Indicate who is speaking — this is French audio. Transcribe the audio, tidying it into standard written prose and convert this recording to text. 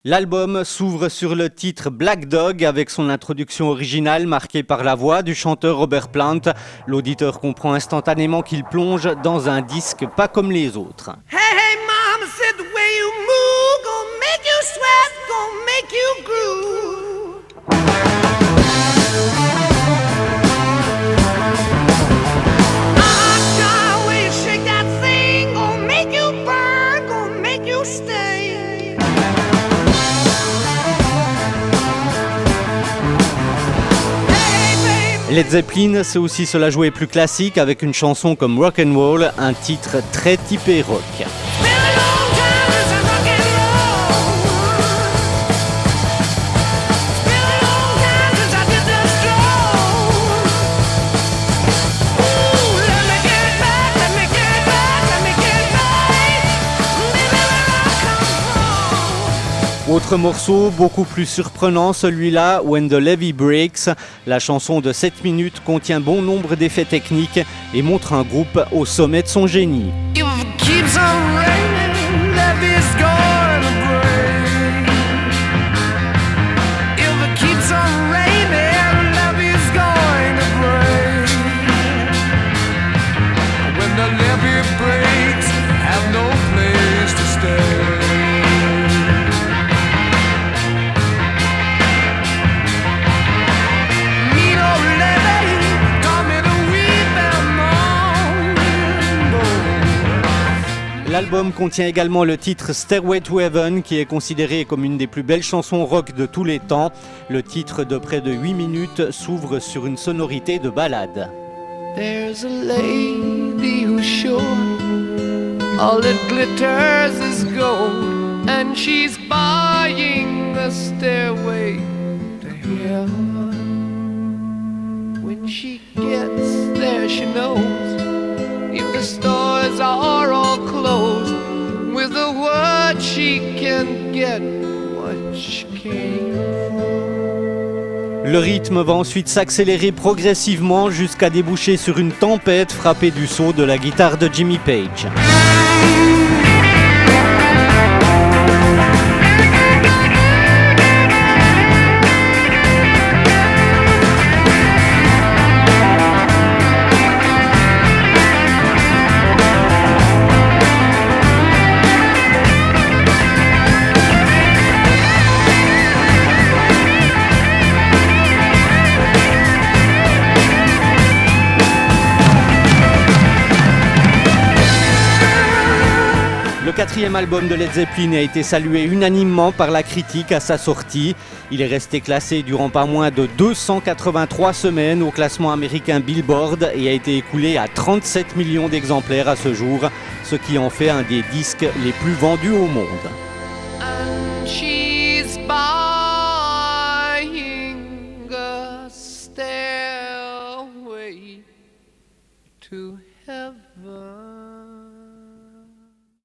Speaker 1: L'album s'ouvre sur le titre Black Dog avec son introduction originale marquée par la voix du chanteur Robert Plant. L'auditeur comprend instantanément qu'il plonge dans un disque pas comme les autres.
Speaker 2: Hey, hey, mama said the way you move, gonna make you sweat, gonna make you groove. The way you shake that thing, gonna make you burn, gonna make you stay.
Speaker 1: Led Zeppelin sait aussi se la jouer plus classique avec une chanson comme Rock'n'Roll, un titre très typé rock. Autre morceau beaucoup plus surprenant, celui-là, When the Levee Breaks. La chanson de 7 minutes contient bon nombre d'effets techniques et montre un groupe au sommet de son génie. L'album contient également le titre Stairway to Heaven qui est considéré comme une des plus belles chansons rock de tous les temps. Le titre de près de 8 minutes s'ouvre sur une sonorité de ballade.
Speaker 3: There's a lady who's sure all that glitters is gold, and she's buying a stairway to heaven. When she gets there, she knows if the stores are all closed, with a word she can get what she came for.
Speaker 1: Le rythme va ensuite s'accélérer progressivement jusqu'à déboucher sur une tempête frappée du saut de la guitare de Jimmy Page. Le quatrième album de Led Zeppelin a été salué unanimement par la critique à sa sortie. Il est resté classé durant pas moins de 283 semaines au classement américain Billboard et a été écoulé à 37 millions d'exemplaires à ce jour, ce qui en fait un des disques les plus vendus au monde.
Speaker 3: And she's buying a stairway to heaven.